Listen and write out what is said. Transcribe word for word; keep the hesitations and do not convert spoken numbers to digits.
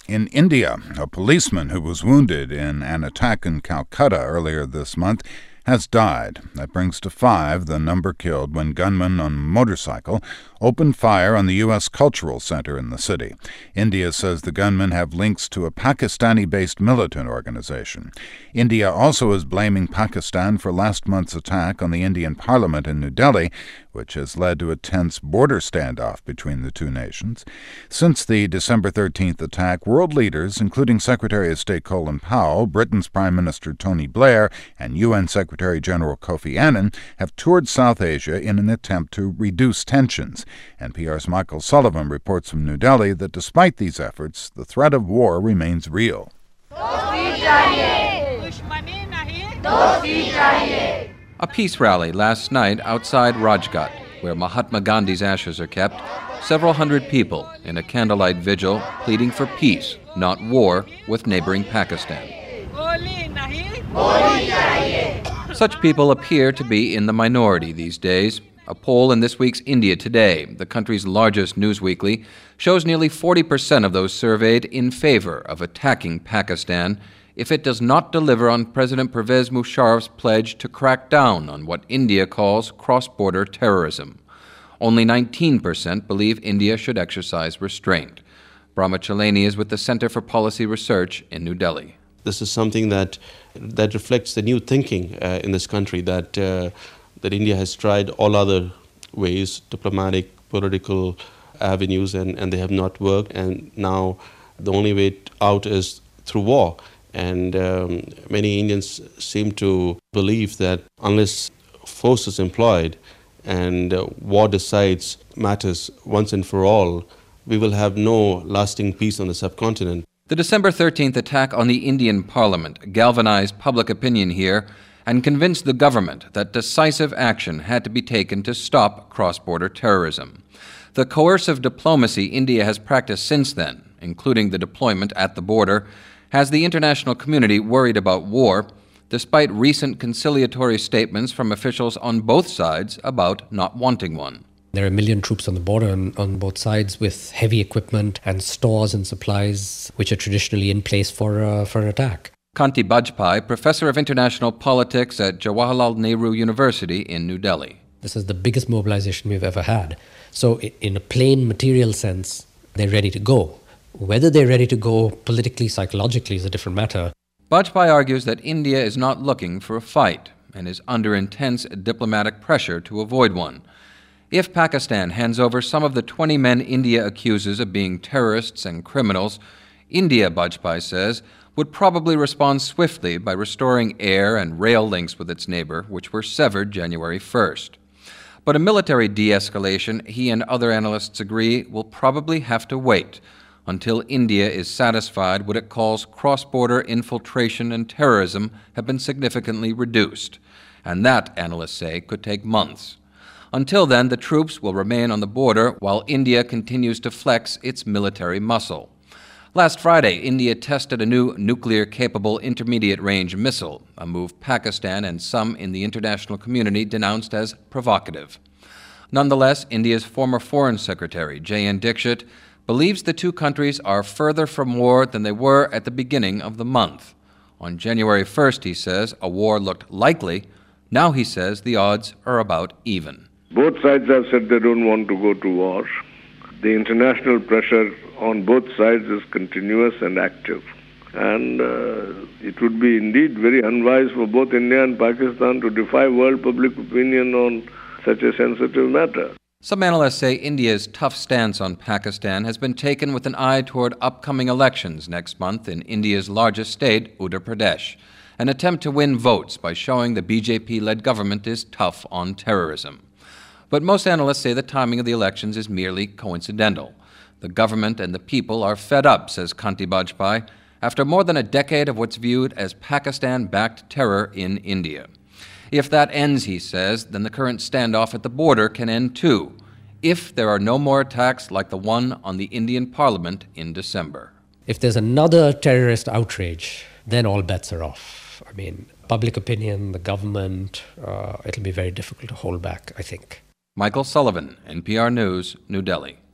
In India, a policeman who was wounded in an attack in Calcutta earlier this month has died. That brings to five the number killed when gunmen on a motorcycle opened fire on the U S Cultural Center in the city. India says the gunmen have links to a Pakistani-based militant organization. India also is blaming Pakistan for last month's attack on the Indian parliament in New Delhi, which has led to a tense border standoff between the two nations. Since the December thirteenth attack, world leaders, including Secretary of State Colin Powell, Britain's Prime Minister Tony Blair, and U N Secretary General Kofi Annan, have toured South Asia in an attempt to reduce tensions. N P R's Michael Sullivan reports from New Delhi that despite these efforts, the threat of war remains real. A peace rally last night outside Rajghat, where Mahatma Gandhi's ashes are kept. Several hundred people in a candlelight vigil pleading for peace, not war, with neighboring Pakistan. Such people appear to be in the minority these days. A poll in this week's India Today, the country's largest news weekly, shows nearly forty percent of those surveyed in favor of attacking Pakistan if it does not deliver on President Pervez Musharraf's pledge to crack down on what India calls cross-border terrorism. Only nineteen percent believe India should exercise restraint. Brahma Chalani is with the Center for Policy Research in New Delhi. This is something that that reflects the new thinking uh, in this country, that uh, that India has tried all other ways, diplomatic, political avenues, and, and they have not worked. And now the only way out is through war. And um, many Indians seem to believe that unless force is employed and uh, war decides matters once and for all, we will have no lasting peace on the subcontinent. The December thirteenth attack on the Indian parliament galvanized public opinion here and convinced the government that decisive action had to be taken to stop cross-border terrorism. The coercive diplomacy India has practiced since then, including the deployment at the border, has the international community worried about war, despite recent conciliatory statements from officials on both sides about not wanting one. There are a million troops on the border on, on both sides with heavy equipment and stores and supplies which are traditionally in place for, uh, for an attack. Kanti Bajpai, professor of international politics at Jawaharlal Nehru University in New Delhi. This is the biggest mobilization we've ever had. So in a plain material sense, they're ready to go. Whether they're ready to go politically, psychologically is a different matter. Bajpai argues that India is not looking for a fight and is under intense diplomatic pressure to avoid one. If Pakistan hands over some of the twenty men India accuses of being terrorists and criminals, India, Bajpai says, would probably respond swiftly by restoring air and rail links with its neighbor, which were severed January first. But a military de-escalation, he and other analysts agree, will probably have to wait until India is satisfied what it calls cross-border infiltration and terrorism have been significantly reduced. And that, analysts say, could take months. Until then, the troops will remain on the border while India continues to flex its military muscle. Last Friday, India tested a new nuclear-capable intermediate-range missile, a move Pakistan and some in the international community denounced as provocative. Nonetheless, India's former Foreign Secretary, J N Dixit, believes the two countries are further from war than they were at the beginning of the month. On January first, he says, a war looked likely. Now, he says, the odds are about even. Both sides have said they don't want to go to war. The international pressure on both sides is continuous and active. And uh, it would be indeed very unwise for both India and Pakistan to defy world public opinion on such a sensitive matter. Some analysts say India's tough stance on Pakistan has been taken with an eye toward upcoming elections next month in India's largest state, Uttar Pradesh, an attempt to win votes by showing the B J P-led government is tough on terrorism. But most analysts say the timing of the elections is merely coincidental. The government and the people are fed up, says Kanti Bajpai, after more than a decade of what's viewed as Pakistan-backed terror in India. If that ends, he says, then the current standoff at the border can end too, if there are no more attacks like the one on the Indian parliament in December. If there's another terrorist outrage, then all bets are off. I mean, public opinion, the government, uh, it'll be very difficult to hold back, I think. Michael Sullivan, N P R News, New Delhi.